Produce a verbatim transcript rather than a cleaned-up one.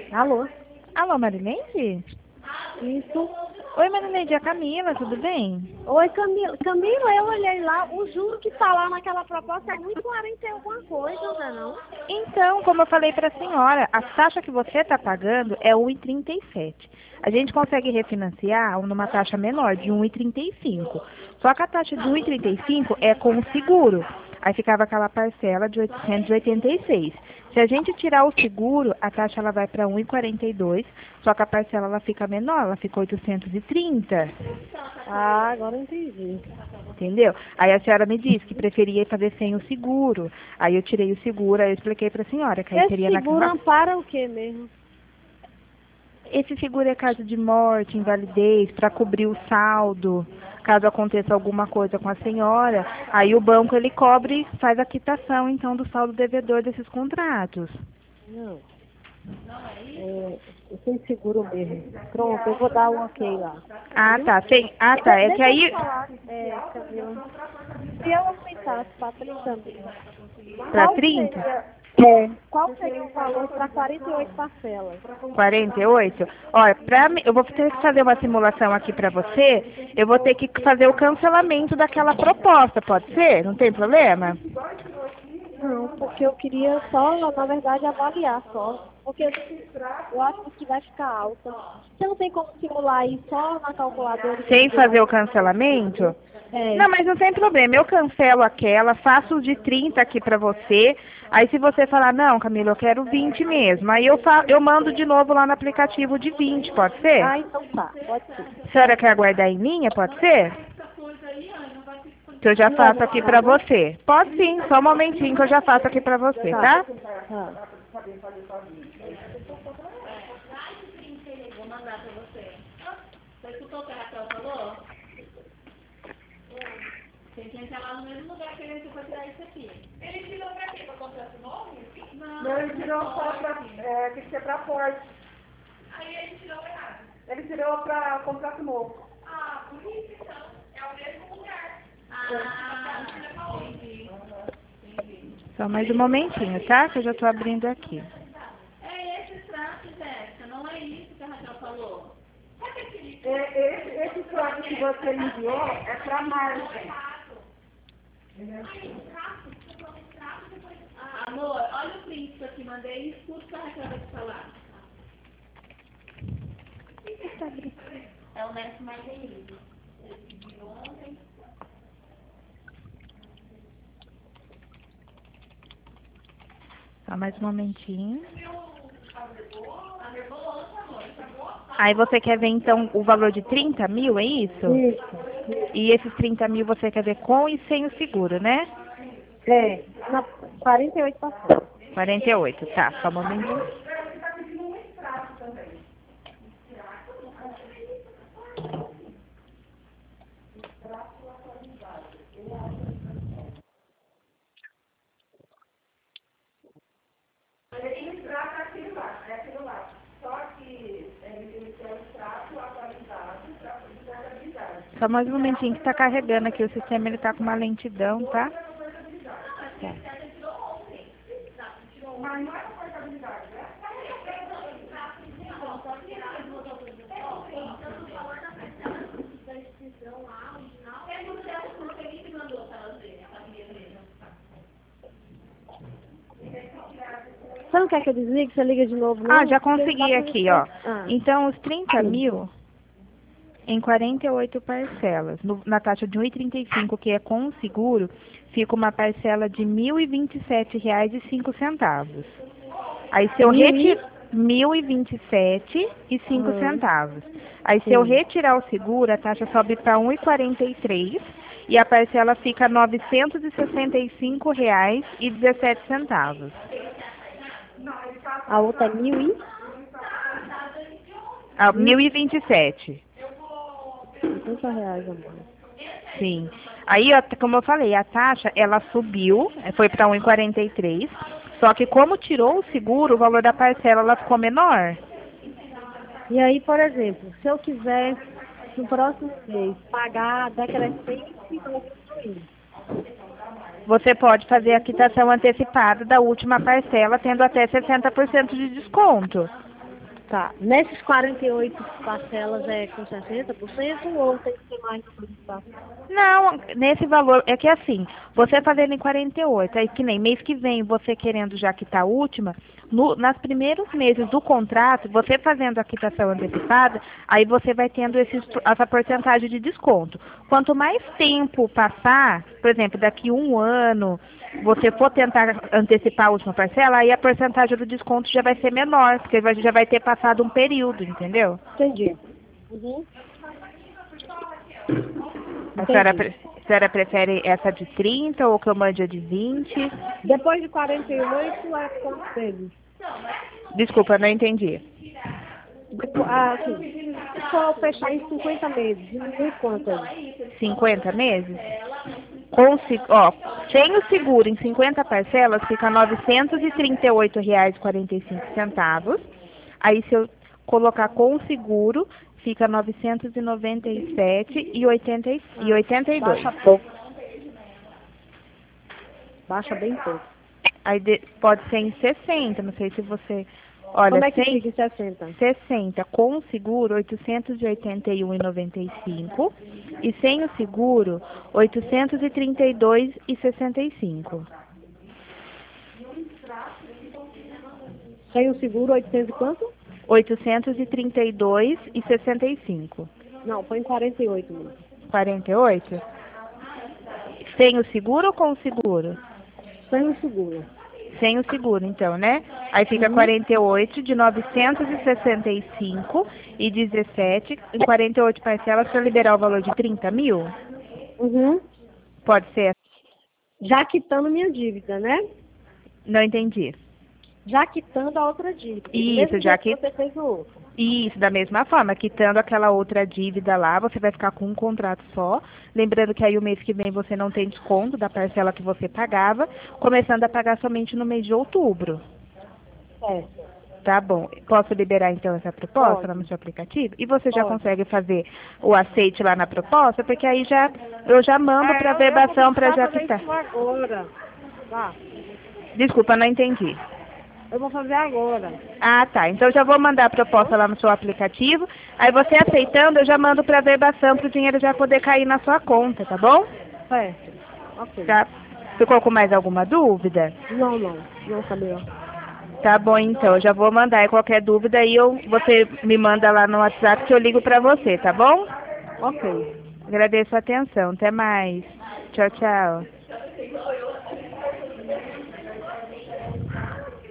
Alô? Alô, Marileide? Isso. Oi, Marileide, é a Camila, tudo bem? Oi, Camila. Camila, eu olhei lá, o juro que tá lá naquela proposta é um e quarenta e alguma coisa, não é não? Então, como eu falei para a senhora, a taxa que você está pagando é um e trinta e sete. A gente consegue refinanciar numa taxa menor, de um e trinta e cinco. Só que a taxa de um e trinta e cinco é com o seguro. Aí ficava aquela parcela de oitocentos e oitenta e seis. Se a gente tirar o seguro, a taxa ela vai para um e quarenta e dois, só que a parcela ela fica menor, ela fica oitocentos e trinta. Ah, agora eu entendi. Entendeu? Aí a senhora me disse que preferia fazer sem o seguro. Aí eu tirei o seguro, aí eu expliquei para a senhora que aí Esse seria seguro naquela... ampara o quê mesmo? Esse seguro é caso de morte, invalidez, para cobrir o saldo, caso aconteça alguma coisa com a senhora. Aí o banco ele cobre, faz a quitação então do saldo devedor desses contratos. Não. É, eu tenho seguro mesmo. Pronto, eu vou dar o ok lá. Ah, Viu? tá. Tem... Ah, tá. De- É que deixa eu te aí... falar, é, Camila. Se eu aumentasse para trinta mil, Para qual trinta? seria, é, qual seria o valor para quarenta e oito parcelas? quarenta e oito? Olha, pra mim, eu vou ter que fazer uma simulação aqui para você. Eu vou ter que fazer o cancelamento daquela proposta, pode ser? Não tem problema? Não, porque eu queria só, na verdade, avaliar só. Porque eu acho que vai ficar alta. Você não tem como simular aí só na calculadora e Sem dividir fazer mais? o cancelamento? É. Não, mas não tem problema. Eu cancelo aquela, faço o de trinta aqui para você. Aí se você falar, não, Camila, eu quero vinte mesmo. Aí eu, fa eu mando de novo lá no aplicativo de vinte, pode ser? Ah, então tá. Pode ser. A senhora quer aguardar em linha, pode ser? Que eu já Não leva faço muito aqui não, pra não? você. Pode sim, só um momentinho que eu já faço aqui pra você, Tá. tá? Tá. Vou mandar pra você. Você escutou o que a Raquel falou? Tem que entrar lá no mesmo lugar que ele foi tirar isso aqui. Ele tirou pra quê? Pra contrato novo? Não, Não, ele tirou só pra, é, tem que ser pra porte. aí ele tirou errado. Ele tirou pra contrato novo. Ah, por isso então. É o mesmo lugar. Ah, entendi. Entendi. Só mais um momentinho, tá? Que eu já tô abrindo aqui. É esse traço, Jéssica. Não é isso que a Raquel falou. Sabe aquele É, esse, esse trato que você me enviou é pra margem. Ah, amor, olha o print que eu te mandei e escuta o que a Raquel vai te falar. É o Mestre Marguerite. Ele pediu ontem. Só mais um momentinho. Aí você quer ver então o valor de trinta mil, é isso? Isso. E esses trinta mil você quer ver com e sem o seguro, né? É. Na quarenta e oito parcelas. quarenta e oito, tá, só um momentinho. Ele extrato é aquilo lá, é aquilo lá. Só que ele tem o extrato atualizado para portabilidade. Só mais um momentinho que tá carregando aqui. O sistema ele tá com uma lentidão, tá? Tá. Mas não é a portabilidade, né? Você não quer que eu desligue? Você liga de novo, não? Ah, já Porque consegui dá pra aqui, gente- ó. Ah. Então, os trinta mil em quarenta e oito parcelas. No- na taxa de um e trinta e cinco, que é com o seguro, fica uma parcela de mil e vinte e sete reais e cinco centavos. Aí, se eu Mil e? retirar... mil e vinte e sete e cinco Hum. centavos. Aí, se eu Sim. retirar o seguro, a taxa sobe para um e quarenta e três e a parcela fica novecentos e sessenta e cinco reais e dezessete centavos. A outra é mil e? Ah, mil e vinte e sete. cinquenta reais, amor. Sim. Aí, ó, como eu falei, a taxa, ela subiu, eh, foi para um e quarenta e três, só que como tirou o seguro, o valor da parcela ela ficou menor. E aí, por exemplo, se eu quiser, no próximo mês, pagar decrescente e não usufruir. Você pode fazer a quitação antecipada da última parcela, tendo até sessenta por cento de desconto. Tá. Nesses quarenta e oito parcelas é com sessenta por cento ou tem que ser mais do que isso? Não, nesse valor, é que assim, você fazendo em quarenta e oito, aí que nem mês que vem você querendo já quitar a última, no, nas primeiros meses do contrato, você fazendo a quitação antecipada, aí você vai tendo esse, essa porcentagem de desconto. Quanto mais tempo passar, por exemplo, daqui um ano, você for tentar antecipar a última parcela, aí a porcentagem do desconto já vai ser menor, porque a gente já vai ter passado um período, entendeu? Entendi. Uhum. A senhora, pre- a senhora prefere essa de trinta ou que eu mande a de vinte? Depois de quarenta e oito é quantos meses? Desculpa, não entendi. Depois, ah, assim, se for fechar em cinquenta meses, diminui quanto aí? cinquenta meses? Com, se- ó, sem o seguro em cinquenta parcelas fica novecentos e trinta e oito reais e quarenta e cinco centavos. Aí se eu colocar com o seguro, fica novecentos e noventa e sete reais e oitenta e dois. Baixa pouco. Baixa bem pouco. Aí de- pode ser em sessenta, não sei se você... Olha, Como é que sem fica em sessenta? sessenta com o seguro, oitocentos e oitenta e um reais e noventa e cinco. E sem o seguro, oitocentos e trinta e dois reais e sessenta e cinco. Sem o seguro, oitocentos e quanto? oitocentos e trinta e dois reais e sessenta e cinco. Não, põe quarenta e oito mesmo. quarenta e oito? Sem o seguro ou com o seguro? Sem o seguro. Sem o seguro, então, né? Aí fica quarenta e oito de novecentos e sessenta e cinco e dezessete em quarenta e oito parcelas para liberar o valor de trinta mil? Uhum. Pode ser? Já quitando minha dívida, né? Não entendi. Já quitando a outra dívida. Isso, Mesmo já que que... você fez o outro. Isso, da mesma forma, quitando aquela outra dívida lá, você vai ficar com um contrato só. Lembrando que aí o mês que vem você não tem desconto da parcela que você pagava, começando a pagar somente no mês de outubro. É. Tá bom. Posso liberar então essa proposta Pode. lá no seu aplicativo? E você já Pode. consegue fazer o aceite lá na proposta? Porque aí já eu já mando para eu- verbação eu vou para já fazer quitar. isso agora. Tá. Desculpa, não entendi. Eu vou fazer agora. Ah, tá. Então eu já vou mandar a proposta lá no seu aplicativo. Aí você aceitando, eu já mando para verbação para o dinheiro já poder cair na sua conta, tá bom? Certo. Ok. Tá. Ficou com mais alguma dúvida? Não, não. Não sabia. Tá bom, então. Eu já vou mandar. E qualquer dúvida aí eu, você me manda lá no WhatsApp que eu ligo para você, tá bom? Ok. Agradeço a atenção. Até mais. Tchau, tchau.